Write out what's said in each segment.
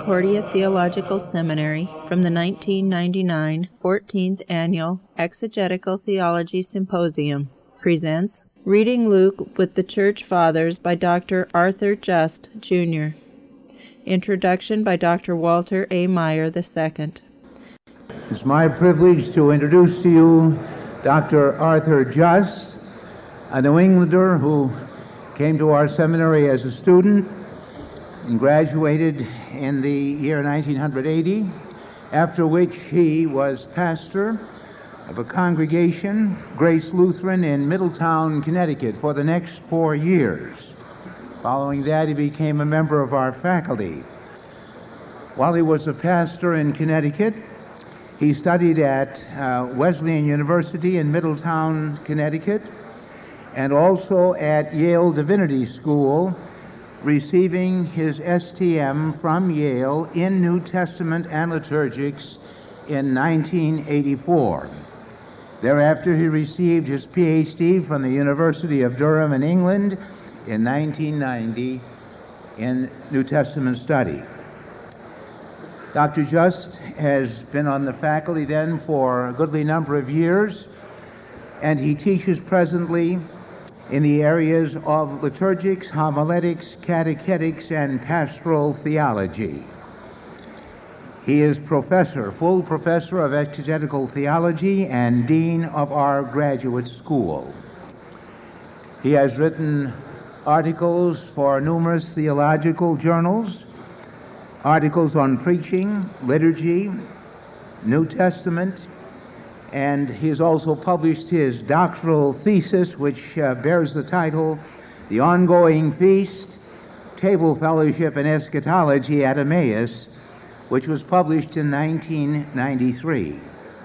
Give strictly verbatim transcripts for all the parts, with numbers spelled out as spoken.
Concordia Theological Seminary from the nineteen ninety-nine fourteenth Annual Exegetical Theology Symposium presents Reading Luke with the Church Fathers by Doctor Arthur Just, Junior Introduction by Doctor Walter A. Meyer the Second. It's my privilege to introduce to you Doctor Arthur Just, a New Englander who came to our seminary as a student and graduated in the year nineteen eighty, after which he was pastor of a congregation, Grace Lutheran, in Middletown, Connecticut, for the next four years. Following that, he became a member of our faculty. While he was a pastor in Connecticut, he studied at uh, Wesleyan University in Middletown, Connecticut, and also at Yale Divinity School, receiving his S T M from Yale in New Testament and liturgics in nineteen eighty-four. Thereafter, he received his P H D from the University of Durham in England in nineteen ninety in New Testament study. Doctor Just has been on the faculty then for a goodly number of years, and he teaches presently in the areas of liturgics, homiletics, catechetics, and pastoral theology. He is professor, full professor of exegetical theology and dean of our graduate school. He has written articles for numerous theological journals, articles on preaching, liturgy, New Testament, and he has also published his doctoral thesis, which uh, bears the title, The Ongoing Feast, Table Fellowship and Eschatology at Emmaus, which was published in nineteen ninety-three.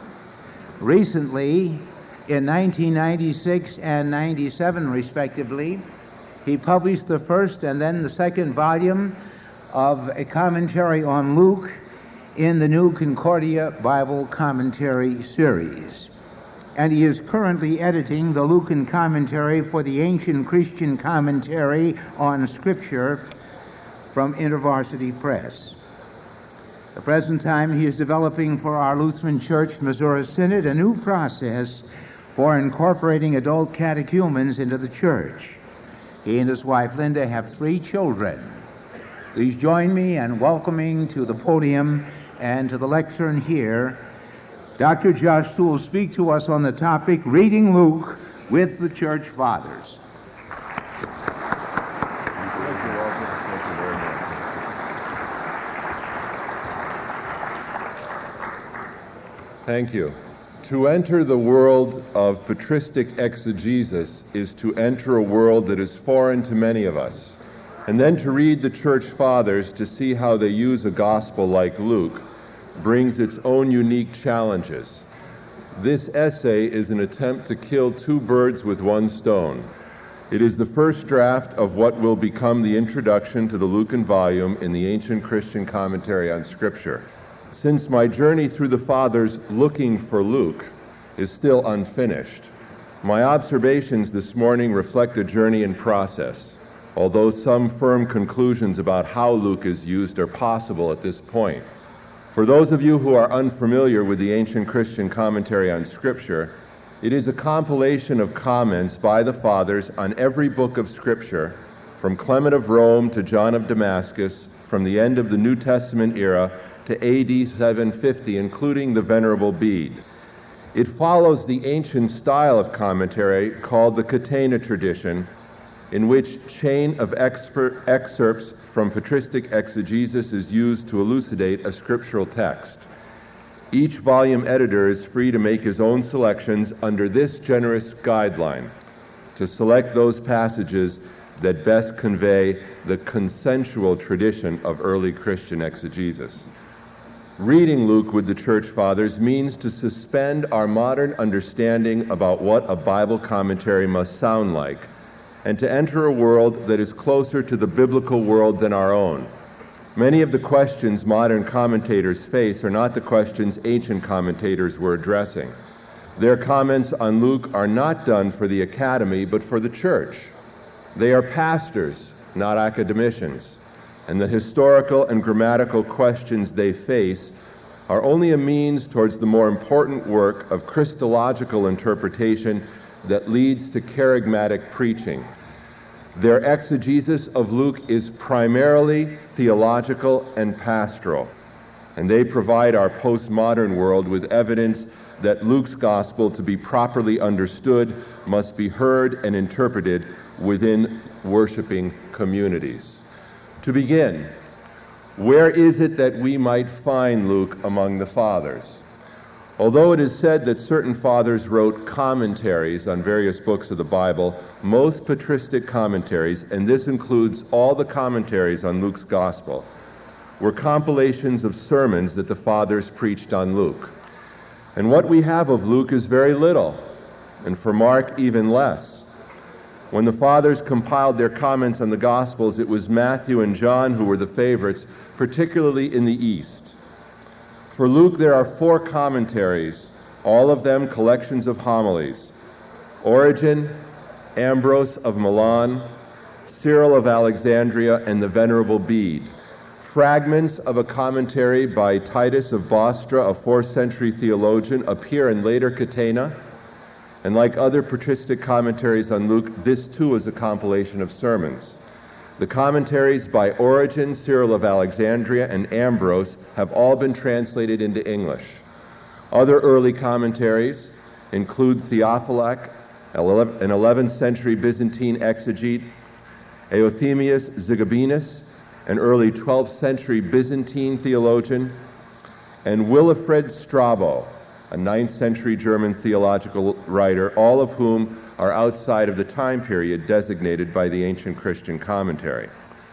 Recently, in nineteen ninety-six and ninety-seven respectively, he published the first and then the second volume of a commentary on Luke in the New Concordia Bible Commentary series. And he is currently editing the Lucan commentary for the Ancient Christian Commentary on Scripture from InterVarsity Press. At the present time, he is developing for our Lutheran Church Missouri Synod a new process for incorporating adult catechumens into the church. He and his wife Linda have three children. Please join me in welcoming to the podium and to the lectern here Doctor Just, who will speak to us on the topic, Reading Luke with the Church Fathers. Thank you. To enter the world of patristic exegesis is to enter a world that is foreign to many of us. And then to read the Church Fathers to see how they use a gospel like Luke brings its own unique challenges. This essay is an attempt to kill two birds with one stone. It is the first draft of what will become the introduction to the Lucan volume in the Ancient Christian Commentary on Scripture. Since my journey through the Fathers looking for Luke is still unfinished, my observations this morning reflect a journey in process, although some firm conclusions about how Luke is used are possible at this point. For those of you who are unfamiliar with the Ancient Christian Commentary on Scripture, it is a compilation of comments by the Fathers on every book of Scripture, from Clement of Rome to John of Damascus, from the end of the New Testament era to A D seven fifty, including the Venerable Bede. It follows the ancient style of commentary called the Catena tradition, in which chain of expert excerpts from patristic exegesis is used to elucidate a scriptural text. Each volume editor is free to make his own selections under this generous guideline, to select those passages that best convey the consensual tradition of early Christian exegesis. Reading Luke with the Church Fathers means to suspend our modern understanding about what a Bible commentary must sound like, and to enter a world that is closer to the biblical world than our own. Many of the questions modern commentators face are not the questions ancient commentators were addressing. Their comments on Luke are not done for the academy, but for the church. They are pastors, not academicians. and the historical and grammatical questions they face are only a means towards the more important work of Christological interpretation that leads to charismatic preaching. Their exegesis of Luke is primarily theological and pastoral, and they provide our postmodern world with evidence that Luke's gospel, to be properly understood, must be heard and interpreted within worshiping communities. To begin, where is it that we might find Luke among the fathers? Although it is said that certain fathers wrote commentaries on various books of the Bible, most patristic commentaries, and this includes all the commentaries on Luke's gospel, were compilations of sermons that the fathers preached on Luke. And what we have of Luke is very little, and for Mark even less. When the fathers compiled their comments on the Gospels, it was Matthew and John who were the favorites, particularly in the East. For Luke, there are four commentaries, all of them collections of homilies: Origen, Ambrose of Milan, Cyril of Alexandria, and the Venerable Bede. Fragments of a commentary by Titus of Bostra, a fourth century theologian, appear in later Catena, and like other patristic commentaries on Luke, this too is a compilation of sermons. The commentaries by Origen, Cyril of Alexandria, and Ambrose have all been translated into English. Other early commentaries include Theophylact, an eleventh century Byzantine exegete, Euthymius Zigabinus, an early twelfth century Byzantine theologian, and Wilfrid Strabo, a ninth century German theological writer, all of whom are outside of the time period designated by the ancient Christian commentary.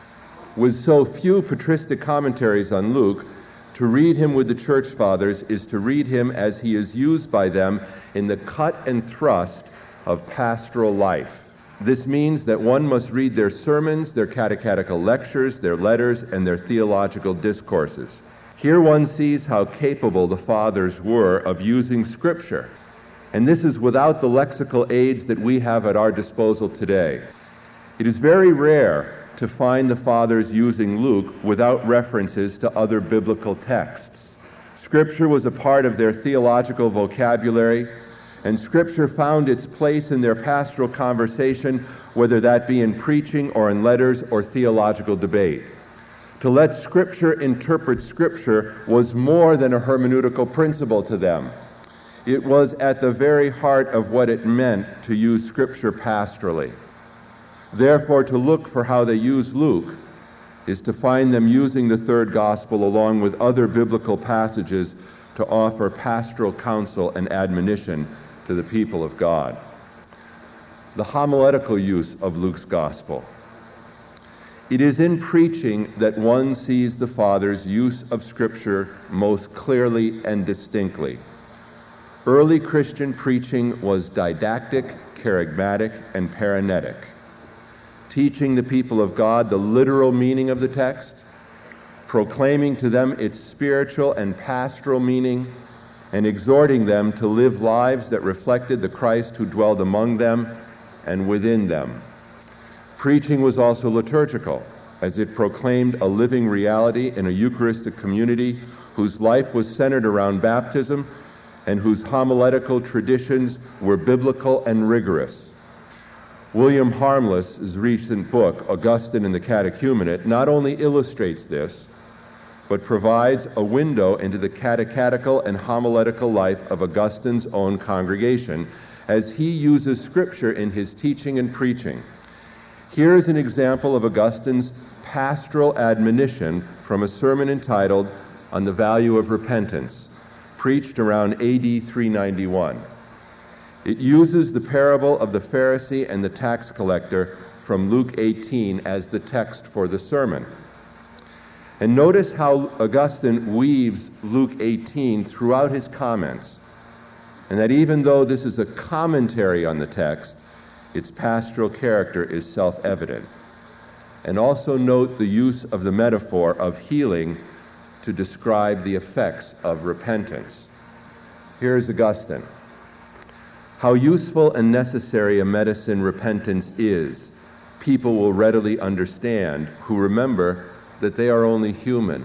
With so few patristic commentaries on Luke, to read him with the Church Fathers is to read him as he is used by them in the cut and thrust of pastoral life. This means that one must read their sermons, their catechetical lectures, their letters, and their theological discourses. Here one sees how capable the fathers were of using Scripture, and this is without the lexical aids that we have at our disposal today. It is very rare to find the fathers using Luke without references to other biblical texts. Scripture was a part of their theological vocabulary, and Scripture found its place in their pastoral conversation, whether that be in preaching or in letters or theological debate. To let Scripture interpret Scripture was more than a hermeneutical principle to them. It was at the very heart of what it meant to use Scripture pastorally. Therefore, to look for how they use Luke is to find them using the third gospel along with other biblical passages to offer pastoral counsel and admonition to the people of God. The homiletical use of Luke's gospel. It is in preaching that one sees the fathers' use of Scripture most clearly and distinctly. Early Christian preaching was didactic, charismatic, and paranetic, teaching the people of God the literal meaning of the text, proclaiming to them its spiritual and pastoral meaning, and exhorting them to live lives that reflected the Christ who dwelled among them and within them. Preaching was also liturgical, as it proclaimed a living reality in a Eucharistic community whose life was centered around baptism and whose homiletical traditions were biblical and rigorous. William Harmless's recent book, Augustine and the Catechumenate, not only illustrates this, but provides a window into the catechetical and homiletical life of Augustine's own congregation as he uses Scripture in his teaching and preaching. Here is an example of Augustine's pastoral admonition from a sermon entitled On the Value of Repentance, preached around A D three ninety-one. It uses the parable of the Pharisee and the tax collector from Luke eighteen as the text for the sermon. And notice how Augustine weaves Luke eighteen throughout his comments, and that even though this is a commentary on the text, its pastoral character is self-evident. And also note the use of the metaphor of healing to describe the effects of repentance. Here is Augustine. How useful and necessary a medicine repentance is, people will readily understand who remember that they are only human.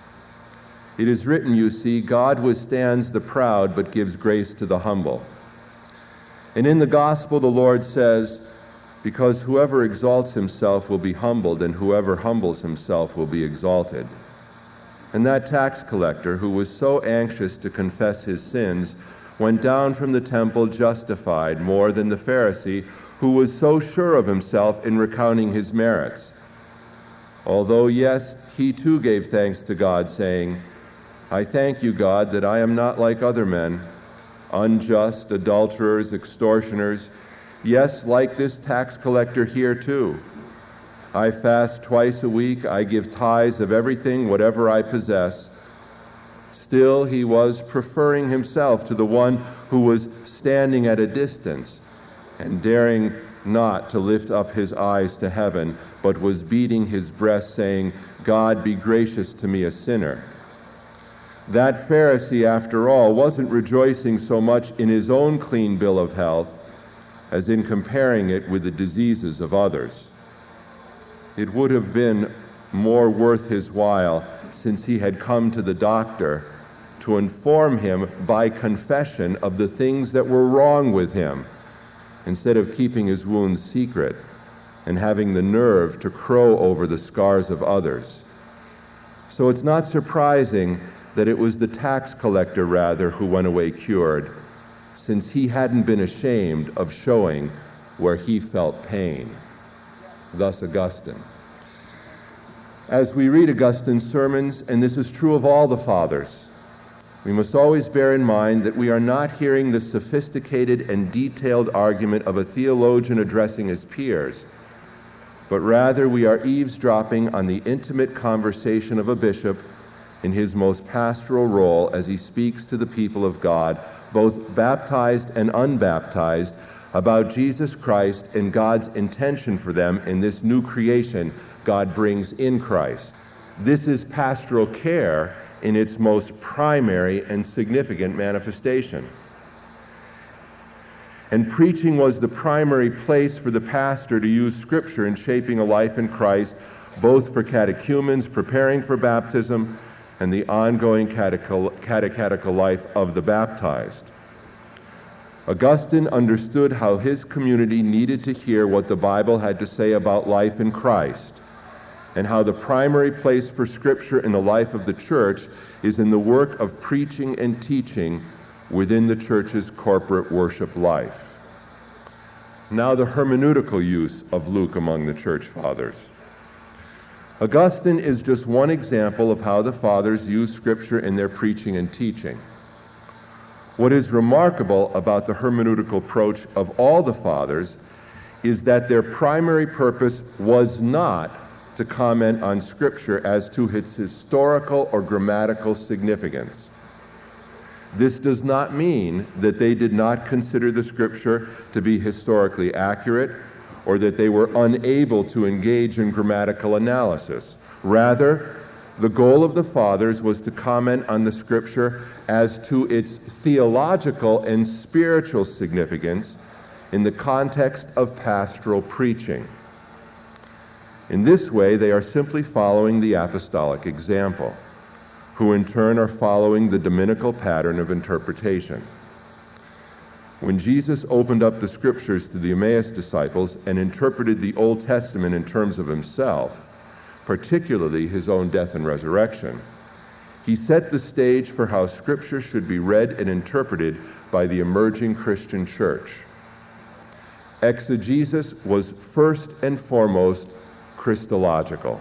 It is written, you see, God withstands the proud but gives grace to the humble. And in the gospel the Lord says, because whoever exalts himself will be humbled, and whoever humbles himself will be exalted. And that tax collector, who was so anxious to confess his sins, went down from the temple justified more than the Pharisee, who was so sure of himself in recounting his merits. Although, yes, he too gave thanks to God, saying, I thank you, God, that I am not like other men, unjust, adulterers, extortioners, yes, like this tax collector here too. I fast twice a week, I give tithes of everything, whatever I possess. Still, he was preferring himself to the one who was standing at a distance and daring not to lift up his eyes to heaven, but was beating his breast, saying, God, be gracious to me, a sinner. That Pharisee, after all, wasn't rejoicing so much in his own clean bill of health as in comparing it with the diseases of others. It would have been more worth his while, since he had come to the doctor, to inform him by confession of the things that were wrong with him, instead of keeping his wounds secret and having the nerve to crow over the scars of others. So it's not surprising that it was the tax collector, rather, who went away cured, since he hadn't been ashamed of showing where he felt pain. Thus Augustine. As we read Augustine's sermons, and this is true of all the fathers, we must always bear in mind that we are not hearing the sophisticated and detailed argument of a theologian addressing his peers, but rather we are eavesdropping on the intimate conversation of a bishop in his most pastoral role as he speaks to the people of God, both baptized and unbaptized, about Jesus Christ and God's intention for them in this new creation God brings in Christ. This is pastoral care in its most primary and significant manifestation. And preaching was the primary place for the pastor to use Scripture in shaping a life in Christ, both for catechumens preparing for baptism and the ongoing catechetical life of the baptized. Augustine understood how his community needed to hear what the Bible had to say about life in Christ, and how the primary place for Scripture in the life of the church is in the work of preaching and teaching within the church's corporate worship life. Now the hermeneutical use of Luke among the church fathers. Augustine is just one example of how the fathers use Scripture in their preaching and teaching. What is remarkable about the hermeneutical approach of all the fathers is that their primary purpose was not to comment on Scripture as to its historical or grammatical significance. This does not mean that they did not consider the Scripture to be historically accurate or that they were unable to engage in grammatical analysis. Rather, the goal of the fathers was to comment on the Scripture as to its theological and spiritual significance in the context of pastoral preaching. In this way, they are simply following the apostolic example, who in turn are following the dominical pattern of interpretation. When Jesus opened up the Scriptures to the Emmaus disciples and interpreted the Old Testament in terms of himself, particularly his own death and resurrection, he set the stage for how Scripture should be read and interpreted by the emerging Christian church. Exegesis was first and foremost Christological.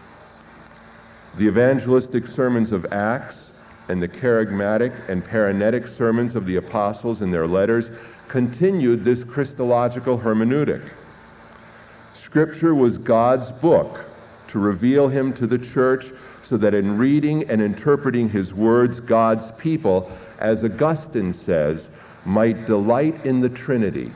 The evangelistic sermons of Acts and the charismatic and paranetic sermons of the apostles in their letters continued this Christological hermeneutic. Scripture was God's book to reveal him to the church, so that in reading and interpreting his words, God's people, as Augustine says, might delight in the Trinity.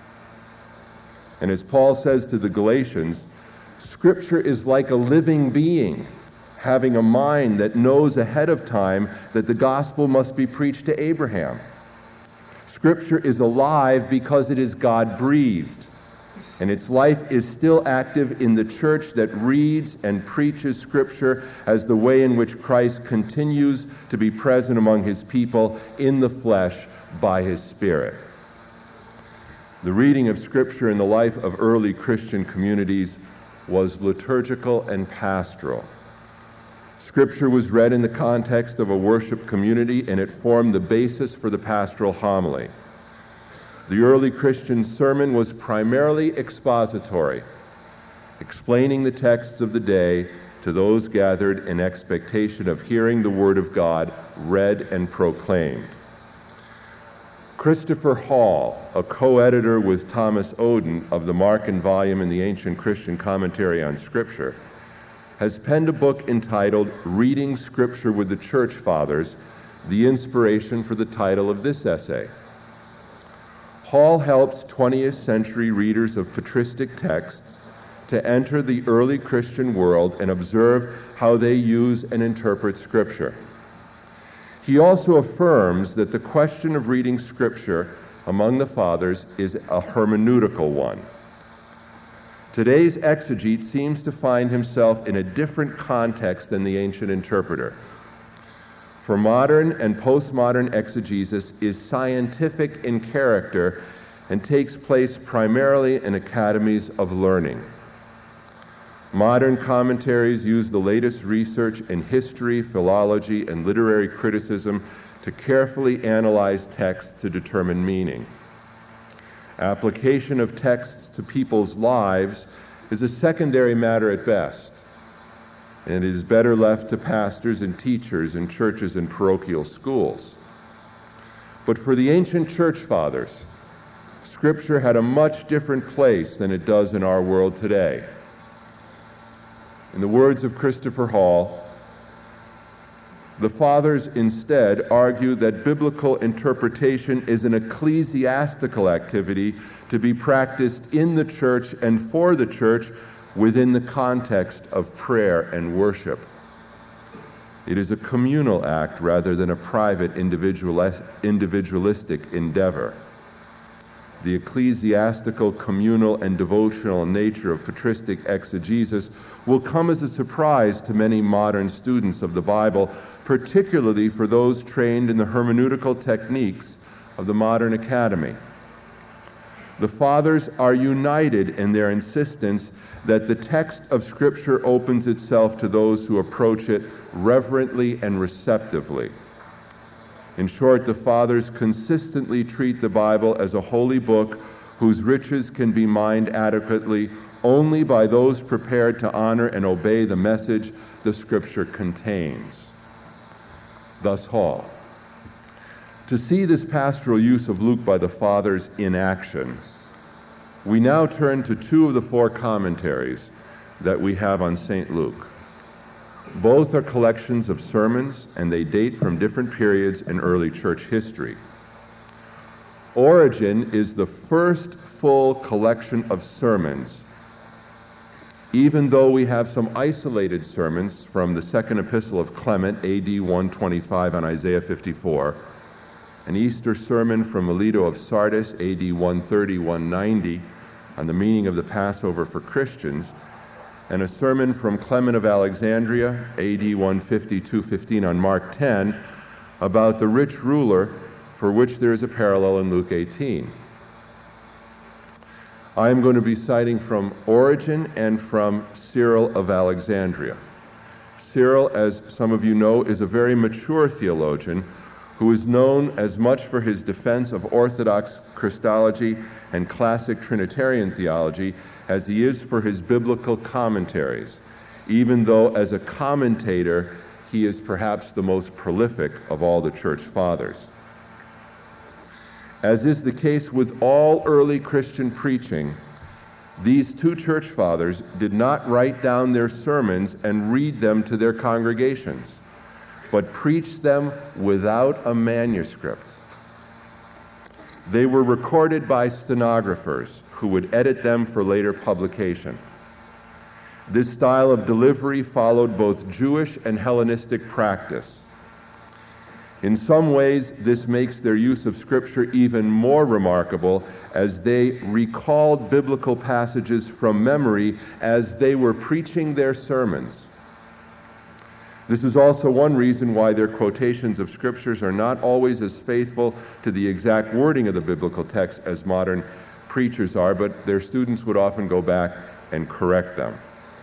And as Paul says to the Galatians, Scripture is like a living being, having a mind that knows ahead of time that the gospel must be preached to Abraham. Scripture is alive because it is God-breathed, and its life is still active in the church that reads and preaches Scripture as the way in which Christ continues to be present among his people in the flesh by his Spirit. The reading of Scripture in the life of early Christian communities was liturgical and pastoral. Scripture was read in the context of a worship community, and it formed the basis for the pastoral homily. The early Christian sermon was primarily expository, explaining the texts of the day to those gathered in expectation of hearing the Word of God read and proclaimed. Christopher Hall, a co-editor with Thomas Oden of the Markan volume in the Ancient Christian Commentary on Scripture, has penned a book entitled Reading Scripture with the Church Fathers, the inspiration for the title of this essay. Hall helps twentieth century readers of patristic texts to enter the early Christian world and observe how they use and interpret Scripture. He also affirms that the question of reading Scripture among the Fathers is a hermeneutical one. Today's exegete seems to find himself in a different context than the ancient interpreter. For modern and postmodern exegesis is scientific in character and takes place primarily in academies of learning. Modern commentaries use the latest research in history, philology, and literary criticism to carefully analyze texts to determine meaning. Application of texts to people's lives is a secondary matter at best, and it is better left to pastors and teachers in churches and parochial schools. But for the ancient church fathers, Scripture had a much different place than it does in our world today. In the words of Christopher Hall, the Fathers instead argue that biblical interpretation is an ecclesiastical activity to be practiced in the church and for the church within the context of prayer and worship. It is a communal act rather than a private individualistic endeavor. The ecclesiastical, communal, and devotional nature of patristic exegesis will come as a surprise to many modern students of the Bible, particularly for those trained in the hermeneutical techniques of the modern academy. The Fathers are united in their insistence that the text of Scripture opens itself to those who approach it reverently and receptively. In short, the Fathers consistently treat the Bible as a holy book whose riches can be mined adequately only by those prepared to honor and obey the message the Scripture contains. Thus Hall. To see this pastoral use of Luke by the Fathers in action, we now turn to two of the four commentaries that we have on Saint Luke. Both are collections of sermons, and they date from different periods in early church history. Origen is the first full collection of sermons, even though we have some isolated sermons from the second epistle of Clement, A D one twenty-five, on Isaiah fifty-four, an Easter sermon from Melito of Sardis, A D one thirty to one ninety, on the meaning of the Passover for Christians, and a sermon from Clement of Alexandria, A D one fifty to two fifteen, on Mark ten, about the rich ruler, for which there is a parallel in Luke eighteen. I am going to be citing from Origen and from Cyril of Alexandria. Cyril, as some of you know, is a very mature theologian who is known as much for his defense of Orthodox Christology and classic Trinitarian theology as he is for his biblical commentaries, even though as a commentator he is perhaps the most prolific of all the Church Fathers. As is the case with all early Christian preaching, these two Church Fathers did not write down their sermons and read them to their congregations, but preached them without a manuscript. They were recorded by stenographers who would edit them for later publication. This style of delivery followed both Jewish and Hellenistic practice. In some ways, this makes their use of Scripture even more remarkable, as they recalled biblical passages from memory as they were preaching their sermons. This is also one reason why their quotations of Scriptures are not always as faithful to the exact wording of the biblical text as modern preachers are, but their students would often go back and correct them.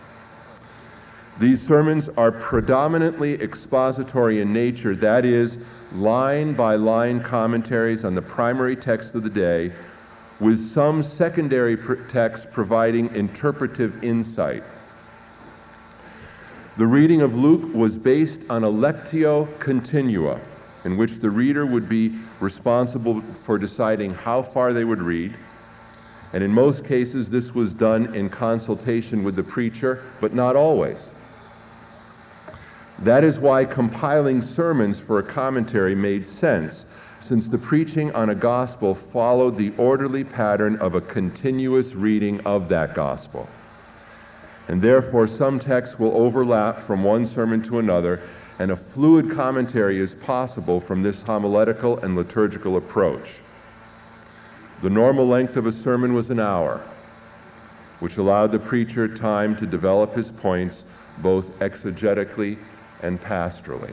These sermons are predominantly expository in nature, that is, line-by-line commentaries on the primary text of the day, with some secondary pr- texts providing interpretive insight. The reading of Luke was based on a lectio continua, in which the reader would be responsible for deciding how far they would read, and in most cases this was done in consultation with the preacher, but not always. That is why compiling sermons for a commentary made sense, since the preaching on a gospel followed the orderly pattern of a continuous reading of that gospel. And therefore some texts will overlap from one sermon to another, and a fluid commentary is possible from this homiletical and liturgical approach. The normal length of a sermon was an hour, which allowed the preacher time to develop his points both exegetically and pastorally.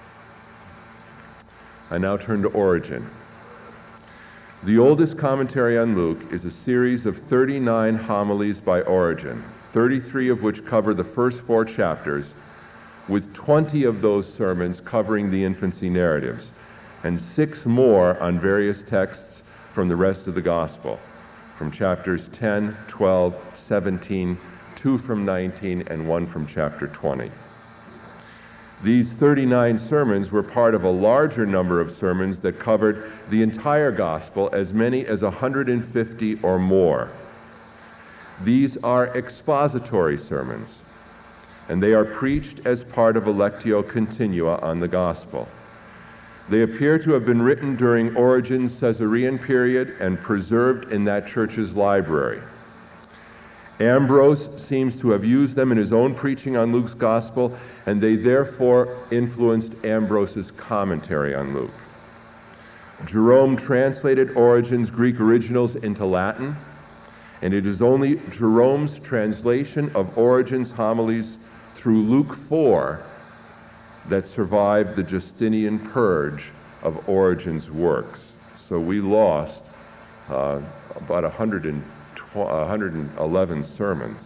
I now turn to Origen. The oldest commentary on Luke is a series of thirty-nine homilies by Origen, thirty-three of which cover the first four chapters, with twenty of those sermons covering the infancy narratives, and six more on various texts from the rest of the Gospel, from chapters ten, twelve, seventeen, two from nineteen, and one from chapter twenty. These thirty-nine sermons were part of a larger number of sermons that covered the entire Gospel, as many as one hundred fifty or more. These are expository sermons, and they are preached as part of a lectio continua on the Gospel. They appear to have been written during Origen's Caesarean period and preserved in that church's library. Ambrose seems to have used them in his own preaching on Luke's Gospel, and they therefore influenced Ambrose's commentary on Luke. Jerome translated Origen's Greek originals into Latin, and it is only Jerome's translation of Origen's homilies through Luke four that survived the Justinian purge of Origen's works. So we lost uh, about one hundred eleven sermons.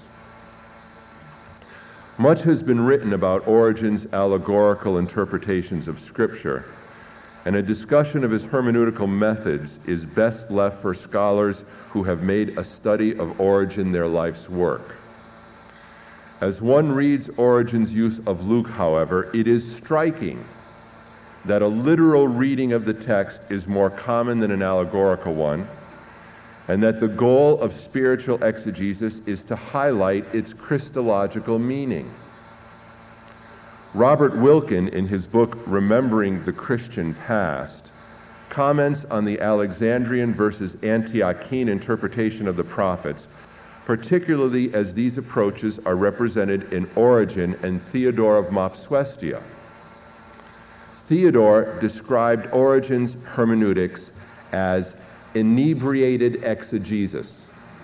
Much has been written about Origen's allegorical interpretations of Scripture, and a discussion of his hermeneutical methods is best left for scholars who have made a study of Origen their life's work. As one reads Origen's use of Luke, however, it is striking that a literal reading of the text is more common than an allegorical one, and that the goal of spiritual exegesis is to highlight its Christological meaning. Robert Wilken, in his book Remembering the Christian Past, comments on the Alexandrian versus Antiochene interpretation of the prophets, particularly as these approaches are represented in Origen and Theodore of Mopsuestia. Theodore described Origen's hermeneutics as inebriated exegesis.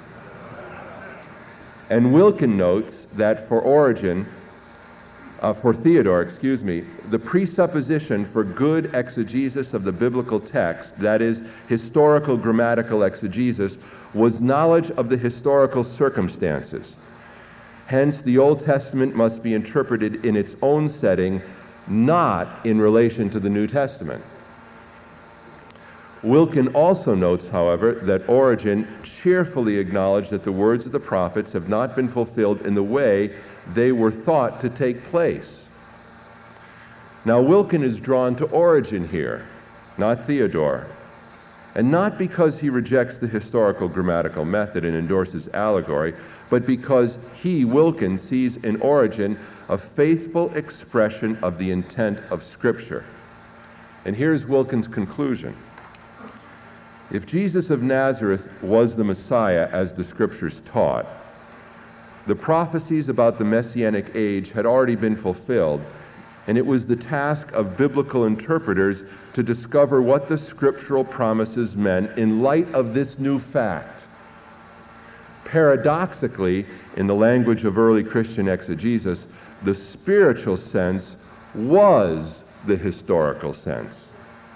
And Wilken notes that for Origen, uh, for Theodore, excuse me, the presupposition for good exegesis of the biblical text, that is, historical grammatical exegesis, was knowledge of the historical circumstances. Hence, the Old Testament must be interpreted in its own setting, not in relation to the New Testament. Wilken also notes, however, that Origen cheerfully acknowledged that the words of the prophets have not been fulfilled in the way they were thought to take place. Now, Wilken is drawn to Origen here, not Theodore, and not because he rejects the historical grammatical method and endorses allegory, but because he, Wilken, sees in Origen a faithful expression of the intent of Scripture. And here's Wilken's conclusion. If Jesus of Nazareth was the Messiah as the Scriptures taught, the prophecies about the Messianic age had already been fulfilled, and it was the task of biblical interpreters to discover what the scriptural promises meant in light of this new fact. Paradoxically, in the language of early Christian exegesis, the spiritual sense was the historical sense.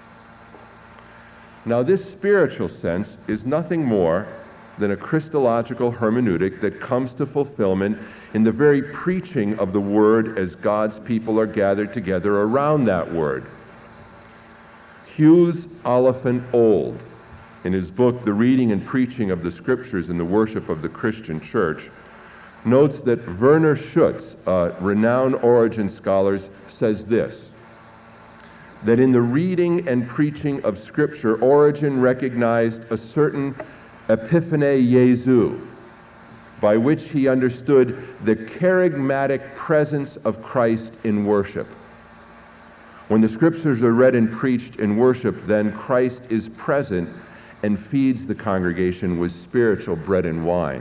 Now, this spiritual sense is nothing more than a Christological hermeneutic that comes to fulfillment in the very preaching of the Word as God's people are gathered together around that Word. Hughes Oliphant Old, in his book, The Reading and Preaching of the Scriptures in the Worship of the Christian Church, notes that Werner Schutz, a renowned Origen scholar, says this, that in the reading and preaching of Scripture, Origen recognized a certain epiphane Jesu, by which he understood the charismatic presence of Christ in worship. When the Scriptures are read and preached in worship, then Christ is present and feeds the congregation with spiritual bread and wine.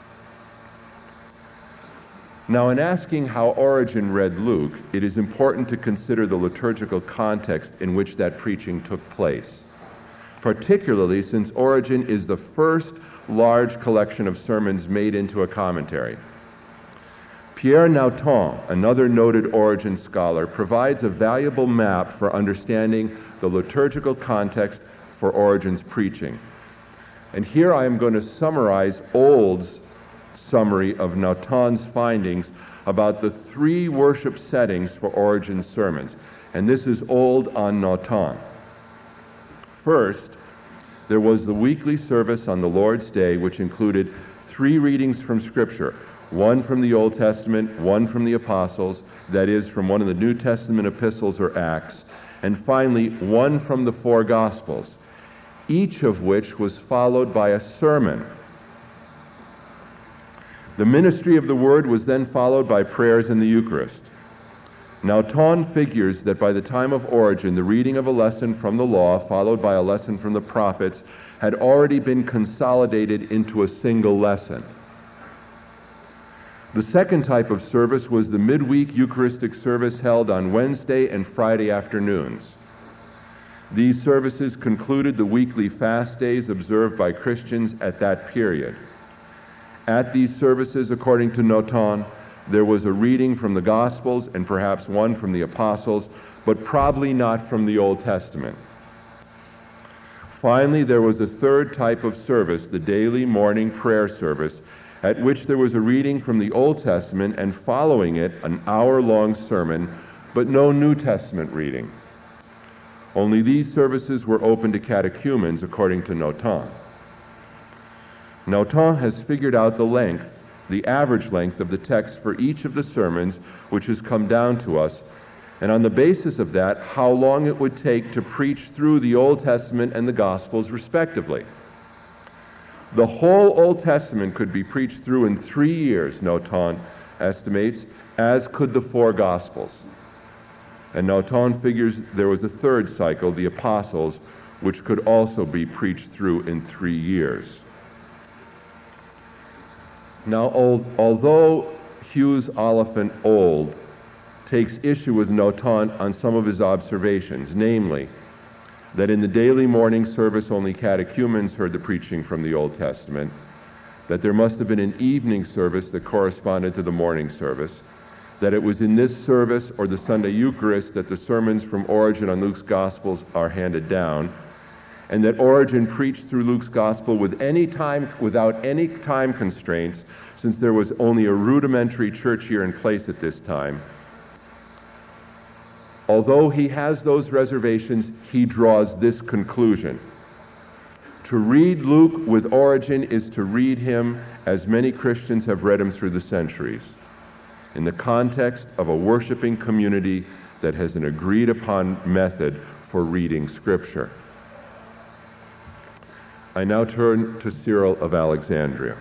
Now, in asking how Origen read Luke, it is important to consider the liturgical context in which that preaching took place, particularly since Origen is the first large collection of sermons made into a commentary. Pierre Nauton, another noted Origen scholar, provides a valuable map for understanding the liturgical context for Origen's preaching. And here I am going to summarize Old's summary of Nauton's findings about the three worship settings for Origen's sermons. And this is Old on Nauton. First, there was the weekly service on the Lord's Day, which included three readings from Scripture, one from the Old Testament, one from the Apostles, that is, from one of the New Testament epistles or Acts, and finally, one from the four Gospels, each of which was followed by a sermon. The ministry of the Word was then followed by prayers in the Eucharist. Nauton figures that by the time of Origen, the reading of a lesson from the law, followed by a lesson from the prophets, had already been consolidated into a single lesson. The second type of service was the midweek Eucharistic service held on Wednesday and Friday afternoons. These services concluded the weekly fast days observed by Christians at that period. At these services, according to Nauton, there was a reading from the Gospels and perhaps one from the Apostles, but probably not from the Old Testament. Finally, there was a third type of service, the daily morning prayer service, at which there was a reading from the Old Testament and following it an hour-long sermon, but no New Testament reading. Only these services were open to catechumens, according to Nauton. Nauton has figured out the length, the average length of the text for each of the sermons which has come down to us, and on the basis of that, how long it would take to preach through the Old Testament and the Gospels respectively. The whole Old Testament could be preached through in three years, Nauton estimates, as could the four Gospels. And Nauton figures there was a third cycle, the Apostles, which could also be preached through in three years. Now, although Hughes Oliphant Old takes issue with Nauton on some of his observations, namely, that in the daily morning service only catechumens heard the preaching from the Old Testament, that there must have been an evening service that corresponded to the morning service, that it was in this service or the Sunday Eucharist that the sermons from Origen on Luke's Gospels are handed down, and that Origen preached through Luke's Gospel with any time, without any time constraints, since there was only a rudimentary church year in place at this time. Although he has those reservations, he draws this conclusion. To read Luke with Origen is to read him as many Christians have read him through the centuries, in the context of a worshiping community that has an agreed upon method for reading Scripture. I now turn to Cyril of Alexandria.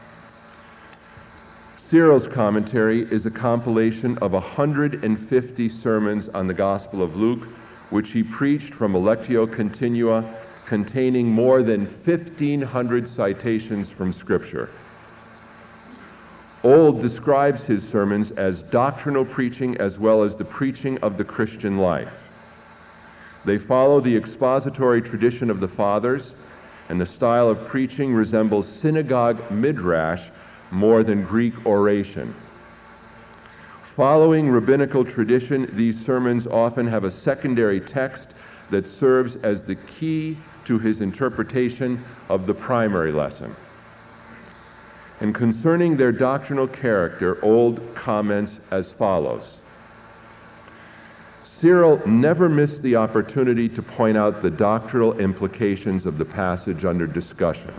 Cyril's commentary is a compilation of one hundred fifty sermons on the Gospel of Luke, which he preached from a Lectio Continua containing more than fifteen hundred citations from Scripture. Old describes his sermons as doctrinal preaching as well as the preaching of the Christian life. They follow the expository tradition of the fathers, and the style of preaching resembles synagogue midrash more than Greek oration. Following rabbinical tradition, these sermons often have a secondary text that serves as the key to his interpretation of the primary lesson. And concerning their doctrinal character, Old comments as follows. Cyril never missed the opportunity to point out the doctrinal implications of the passage under discussion.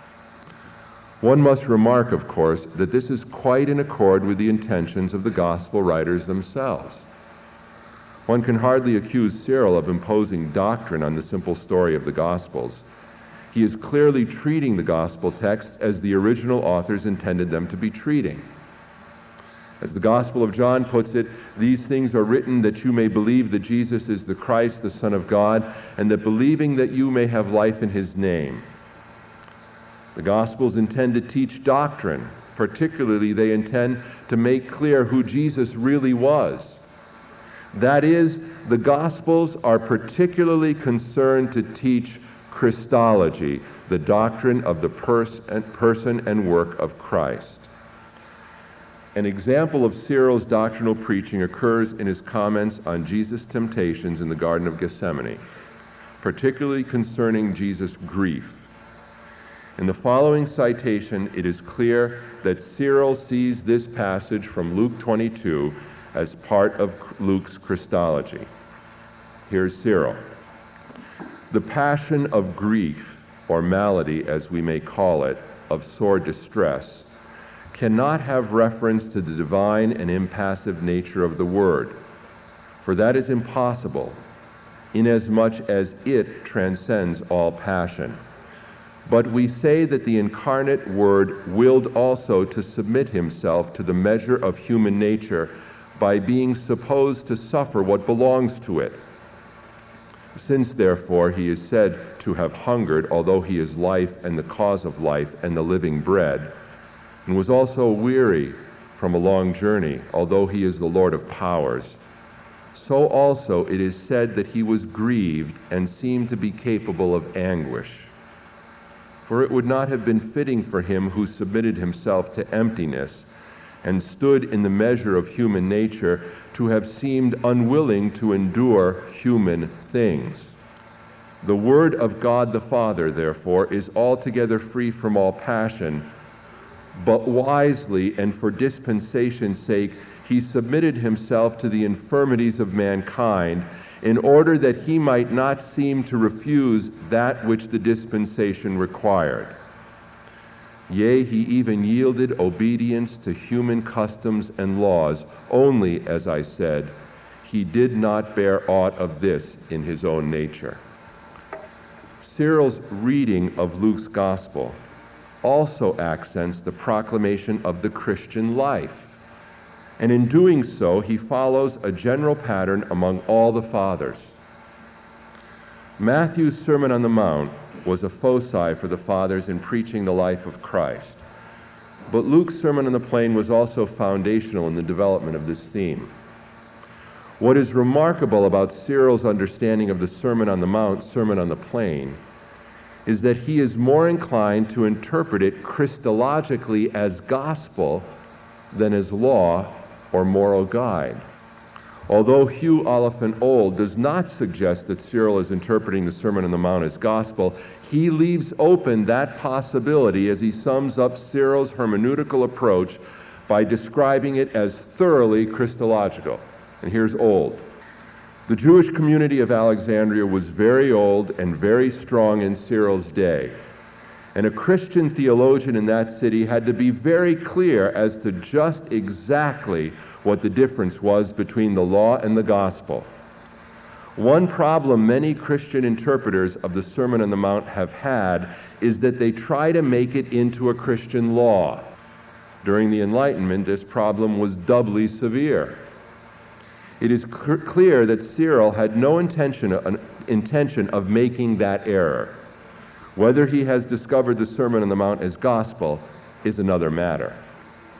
One must remark, of course, that this is quite in accord with the intentions of the gospel writers themselves. One can hardly accuse Cyril of imposing doctrine on the simple story of the Gospels. He is clearly treating the gospel texts as the original authors intended them to be treating. As the Gospel of John puts it, these things are written that you may believe that Jesus is the Christ, the Son of God, and that believing that you may have life in his name. The Gospels intend to teach doctrine. Particularly, they intend to make clear who Jesus really was. That is, the Gospels are particularly concerned to teach Christology, the doctrine of the pers- and person and work of Christ. An example of Cyril's doctrinal preaching occurs in his comments on Jesus' temptations in the Garden of Gethsemane, particularly concerning Jesus' grief. In the following citation, it is clear that Cyril sees this passage from Luke twenty-two as part of Luke's Christology. Here's Cyril. The passion of grief, or malady as we may call it, of sore distress, cannot have reference to the divine and impassive nature of the Word, for that is impossible, inasmuch as it transcends all passion. But we say that the incarnate Word willed also to submit himself to the measure of human nature by being supposed to suffer what belongs to it. Since, therefore, he is said to have hungered, although he is life and the cause of life and the living bread, and was also weary from a long journey, although he is the Lord of powers, so also it is said that he was grieved and seemed to be capable of anguish. For it would not have been fitting for him who submitted himself to emptiness and stood in the measure of human nature to have seemed unwilling to endure human things. The Word of God the Father, therefore, is altogether free from all passion, but wisely and for dispensation's sake he submitted himself to the infirmities of mankind, in order that he might not seem to refuse that which the dispensation required. Yea, he even yielded obedience to human customs and laws, only, as I said, he did not bear aught of this in his own nature. Cyril's reading of Luke's Gospel also accents the proclamation of the Christian life. And in doing so, he follows a general pattern among all the fathers. Matthew's Sermon on the Mount was a foci for the fathers in preaching the life of Christ. But Luke's Sermon on the Plain was also foundational in the development of this theme. What is remarkable about Cyril's understanding of the Sermon on the Mount, Sermon on the Plain, is that he is more inclined to interpret it Christologically as gospel than as law or moral guide. Although Hugh Oliphant Old does not suggest that Cyril is interpreting the Sermon on the Mount as gospel, he leaves open that possibility as he sums up Cyril's hermeneutical approach by describing it as thoroughly Christological. And here's Old. The Jewish community of Alexandria was very old and very strong in Cyril's day. And a Christian theologian in that city had to be very clear as to just exactly what the difference was between the law and the gospel. One problem many Christian interpreters of the Sermon on the Mount have had is that they try to make it into a Christian law. During the Enlightenment, this problem was doubly severe. It is cl- clear that Cyril had no intention, uh, intention of making that error. Whether he has discovered the Sermon on the Mount as gospel is another matter.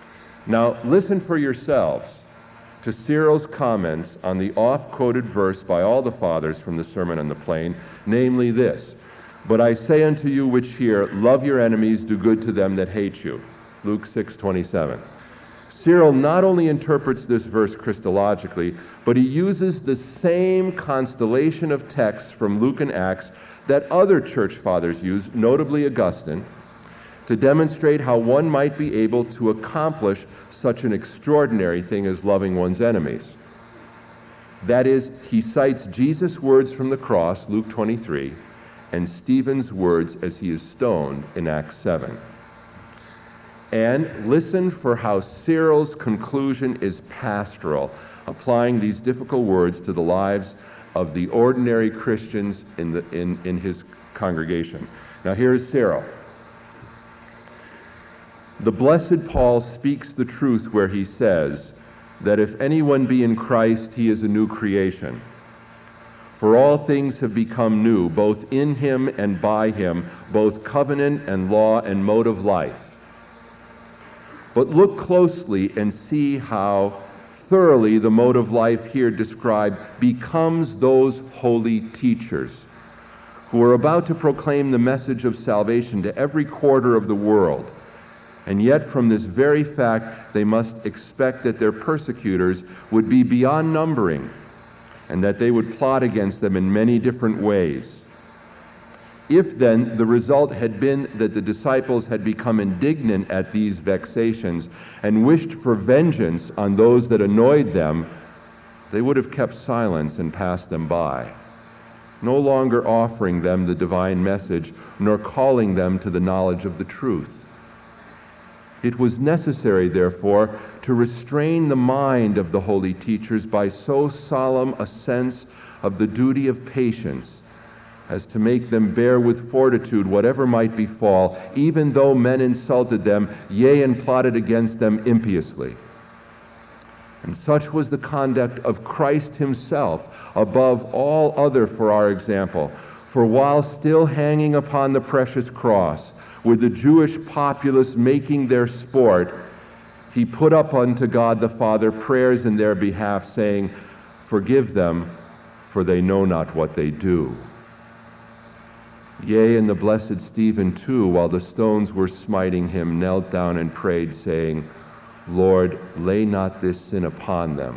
Now, listen for yourselves to Cyril's comments on the oft-quoted verse by all the fathers from the Sermon on the Plain, namely this, "But I say unto you which hear, love your enemies, do good to them that hate you." Luke six twenty-seven. Cyril not only interprets this verse Christologically, but he uses the same constellation of texts from Luke and Acts that other church fathers use, notably Augustine, to demonstrate how one might be able to accomplish such an extraordinary thing as loving one's enemies. That is, he cites Jesus' words from the cross, Luke twenty-three, and Stephen's words as he is stoned in Acts seven. And listen for how Cyril's conclusion is pastoral, applying these difficult words to the lives of the ordinary Christians in, the, in, in his congregation. Now here's Cyril. The blessed Paul speaks the truth where he says that if anyone be in Christ, he is a new creation. For all things have become new, both in him and by him, both covenant and law and mode of life. But look closely and see how thoroughly the mode of life here described becomes those holy teachers who are about to proclaim the message of salvation to every quarter of the world. And yet from this very fact, they must expect that their persecutors would be beyond numbering and that they would plot against them in many different ways. If then the result had been that the disciples had become indignant at these vexations and wished for vengeance on those that annoyed them, they would have kept silence and passed them by, no longer offering them the divine message, nor calling them to the knowledge of the truth. It was necessary, therefore, to restrain the mind of the holy teachers by so solemn a sense of the duty of patience as to make them bear with fortitude whatever might befall, even though men insulted them, yea, and plotted against them impiously. And such was the conduct of Christ himself, above all other for our example. For while still hanging upon the precious cross, with the Jewish populace making their sport, he put up unto God the Father prayers in their behalf, saying, "Forgive them, for they know not what they do." Yea, and the blessed Stephen too, while the stones were smiting him, knelt down and prayed, saying, "Lord, lay not this sin upon them."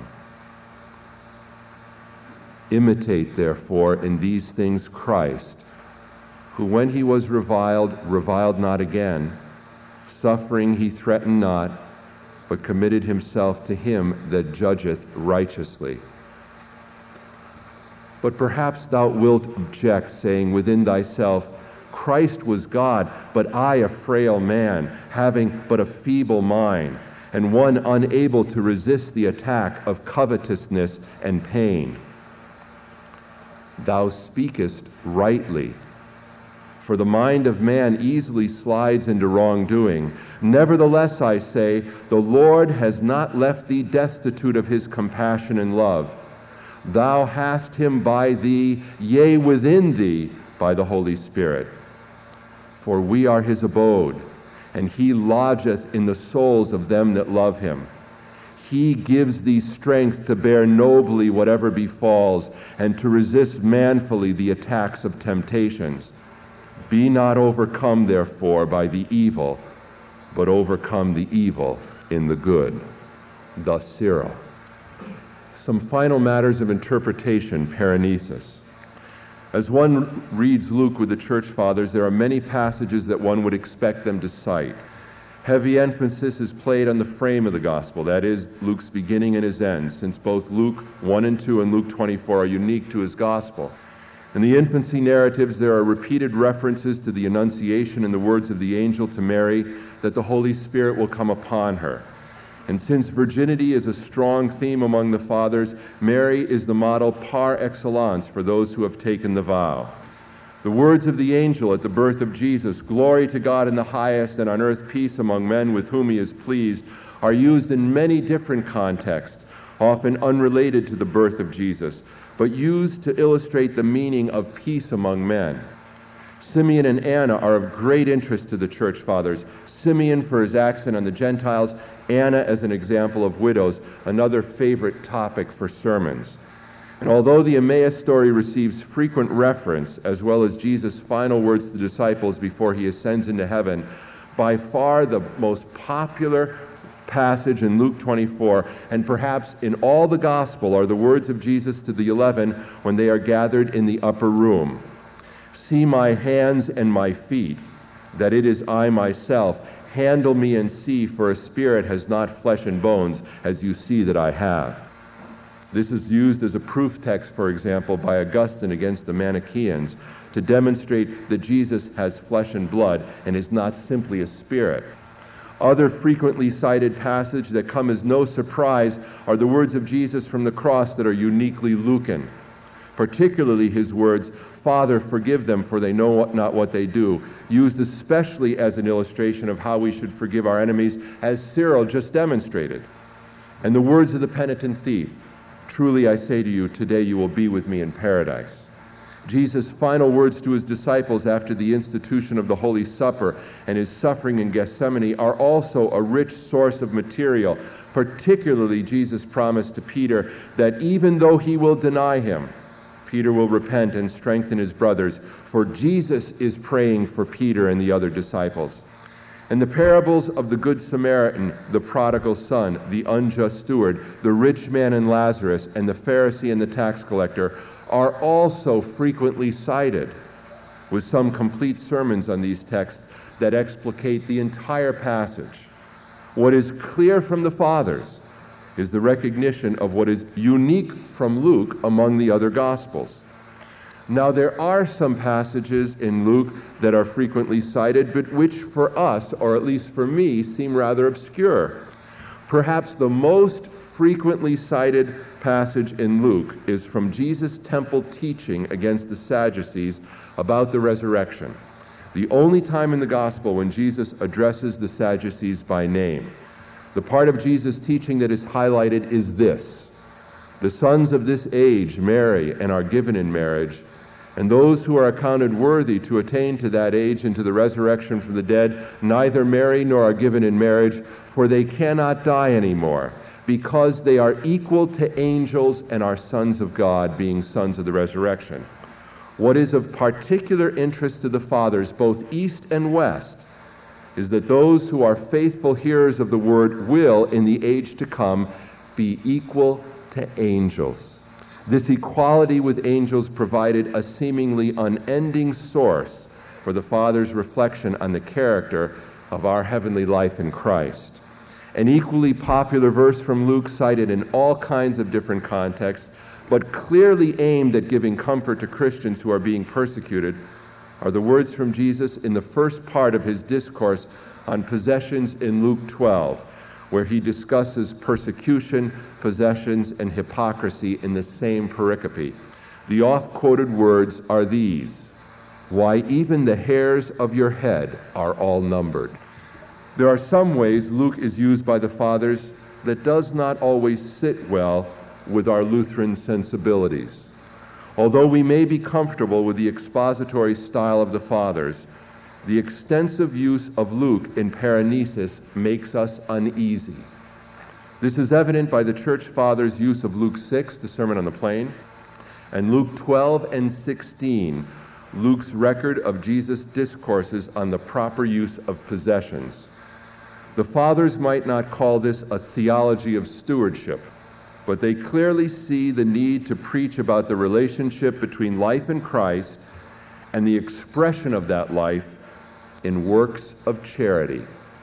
Imitate, therefore, in these things Christ, who when he was reviled, reviled not again. Suffering he threatened not, but committed himself to him that judgeth righteously. But perhaps thou wilt object, saying within thyself, Christ was God, but I a frail man, having but a feeble mind, and one unable to resist the attack of covetousness and pain. Thou speakest rightly, for the mind of man easily slides into wrongdoing. Nevertheless, I say, the Lord has not left thee destitute of his compassion and love. Thou hast him by thee, yea, within thee, by the Holy Spirit. For we are his abode, and he lodgeth in the souls of them that love him. He gives thee strength to bear nobly whatever befalls, and to resist manfully the attacks of temptations. Be not overcome, therefore, by the evil, but overcome the evil in the good. Thus Cyril. Some final matters of interpretation, paranesis. As one reads Luke with the church fathers, there are many passages that one would expect them to cite. Heavy emphasis is played on the frame of the gospel, that is, Luke's beginning and his end, since both Luke one and two and Luke twenty-four are unique to his gospel. In the infancy narratives, there are repeated references to the Annunciation and the words of the angel to Mary that the Holy Spirit will come upon her. And since virginity is a strong theme among the fathers, Mary is the model par excellence for those who have taken the vow. The words of the angel at the birth of Jesus, "Glory to God in the highest, and on earth peace among men with whom he is pleased," are used in many different contexts, often unrelated to the birth of Jesus, but used to illustrate the meaning of peace among men. Simeon and Anna are of great interest to the church fathers. Simeon for his action on the Gentiles, Anna as an example of widows, another favorite topic for sermons. And although the Emmaus story receives frequent reference, as well as Jesus' final words to the disciples before he ascends into heaven, by far the most popular passage in Luke twenty-four, and perhaps in all the gospel, are the words of Jesus to the eleven when they are gathered in the upper room. See my hands and my feet, that it is I myself. Handle me and see, for a spirit has not flesh and bones, as you see that I have. This is used as a proof text, for example, by Augustine against the Manichaeans to demonstrate that Jesus has flesh and blood and is not simply a spirit. Other frequently cited passages that come as no surprise are the words of Jesus from the cross that are uniquely Lucan, particularly his words, "Father, forgive them, for they know not what they do," used especially as an illustration of how we should forgive our enemies, as Cyril just demonstrated. And the words of the penitent thief, "Truly I say to you, today you will be with me in paradise." Jesus' final words to his disciples after the institution of the Holy Supper and his suffering in Gethsemane are also a rich source of material. Particularly, Jesus promised to Peter that even though he will deny him, Peter will repent and strengthen his brothers, for Jesus is praying for Peter and the other disciples. And the parables of the Good Samaritan, the prodigal son, the unjust steward, the rich man and Lazarus, and the Pharisee and the tax collector are also frequently cited, with some complete sermons on these texts that explicate the entire passage. What is clear from the Fathers is the recognition of what is unique from Luke among the other Gospels. Now, there are some passages in Luke that are frequently cited, but which for us, or at least for me, seem rather obscure. Perhaps the most frequently cited passage in Luke is from Jesus' temple teaching against the Sadducees about the resurrection, the only time in the Gospel when Jesus addresses the Sadducees by name. The part of Jesus' teaching that is highlighted is this: the sons of this age marry and are given in marriage, and those who are accounted worthy to attain to that age and to the resurrection from the dead neither marry nor are given in marriage, for they cannot die anymore, because they are equal to angels and are sons of God, being sons of the resurrection. What is of particular interest to the Fathers, both East and West, is that those who are faithful hearers of the word will, in the age to come, be equal to angels. This equality with angels provided a seemingly unending source for the Father's reflection on the character of our heavenly life in Christ. An equally popular verse from Luke, cited in all kinds of different contexts, but clearly aimed at giving comfort to Christians who are being persecuted, are the words from Jesus in the first part of his discourse on possessions in Luke twelve, where he discusses persecution, possessions, and hypocrisy in the same pericope. The oft-quoted words are these: "Why, even the hairs of your head are all numbered." There are some ways Luke is used by the Fathers that does not always sit well with our Lutheran sensibilities. Although we may be comfortable with the expository style of the Fathers, the extensive use of Luke in paranesis makes us uneasy. This is evident by the Church Fathers' use of Luke six, the Sermon on the Plain, and Luke twelve and sixteen, Luke's record of Jesus' discourses on the proper use of possessions. The Fathers might not call this a theology of stewardship, but they clearly see the need to preach about the relationship between life in Christ and the expression of that life in works of charity.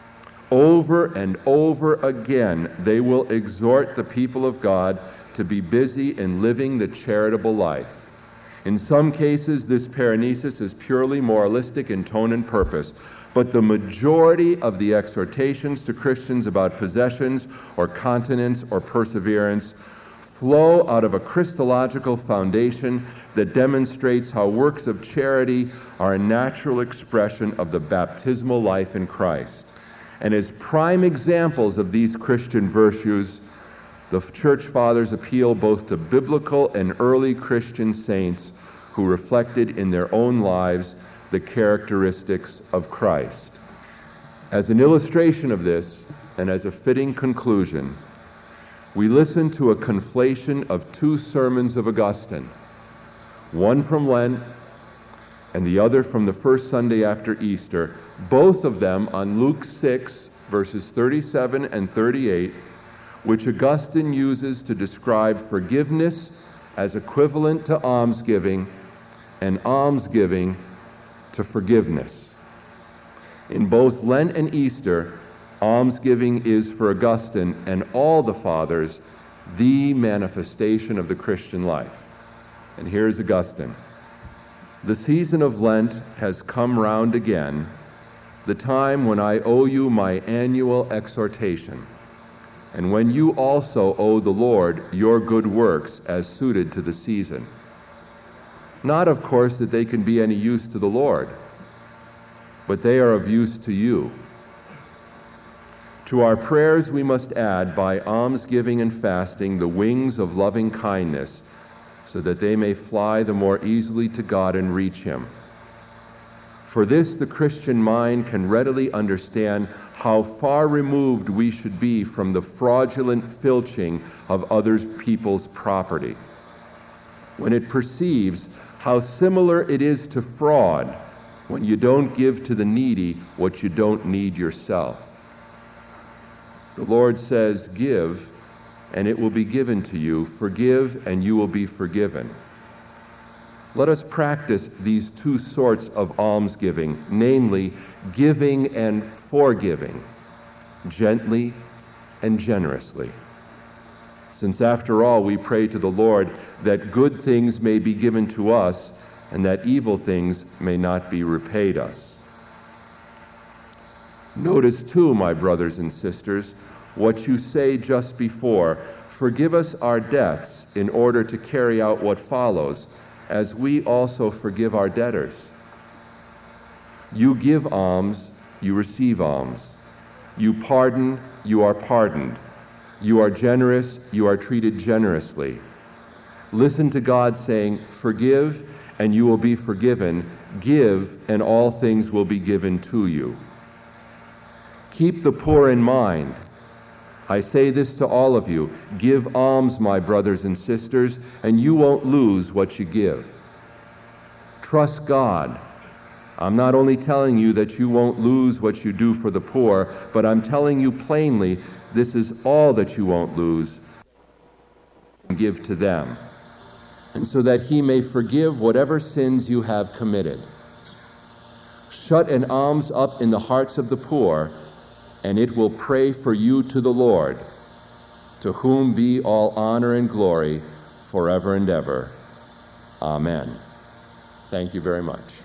Over and over again, they will exhort the people of God to be busy in living the charitable life. In some cases, this paranesis is purely moralistic in tone and purpose, but the majority of the exhortations to Christians about possessions or continence or perseverance flow out of a Christological foundation that demonstrates how works of charity are a natural expression of the baptismal life in Christ. And as prime examples of these Christian virtues, the Church Fathers appeal both to biblical and early Christian saints who reflected in their own lives the characteristics of Christ. As an illustration of this, and as a fitting conclusion, we listen to a conflation of two sermons of Augustine, one from Lent and the other from the first Sunday after Easter, both of them on Luke six, verses thirty-seven and thirty-eight, which Augustine uses to describe forgiveness as equivalent to almsgiving and almsgiving to forgiveness. In both Lent and Easter, almsgiving is for Augustine and all the fathers the manifestation of the Christian life. And here's Augustine. The season of Lent has come round again, the time when I owe you my annual exhortation, and when you also owe the Lord your good works as suited to the season. Not, of course, that they can be any use to the Lord, but they are of use to you. To our prayers we must add, by almsgiving and fasting, the wings of loving kindness, so that they may fly the more easily to God and reach Him. For this the Christian mind can readily understand how far removed we should be from the fraudulent filching of other people's property, when it perceives how similar it is to fraud when you don't give to the needy what you don't need yourself. The Lord says, "Give, and it will be given to you. Forgive, and you will be forgiven." Let us practice these two sorts of almsgiving, namely, giving and forgiving, gently and generously. Since after all, we pray to the Lord that good things may be given to us, and that evil things may not be repaid us. Notice too, my brothers and sisters, what you say just before, "Forgive us our debts in order to carry out what follows, as we also forgive our debtors." You give alms, you receive alms. You pardon, you are pardoned. You are generous, you are treated generously. Listen to God saying, "Forgive, and you will be forgiven. Give, and all things will be given to you." Keep the poor in mind. I say this to all of you: give alms, my brothers and sisters, and you won't lose what you give. Trust God. I'm not only telling you that you won't lose what you do for the poor, but I'm telling you plainly, this is all that you won't lose. Give to them, and so that He may forgive whatever sins you have committed. Shut an alms up in the hearts of the poor, and it will pray for you to the Lord, to whom be all honor and glory forever and ever. Amen. Thank you very much.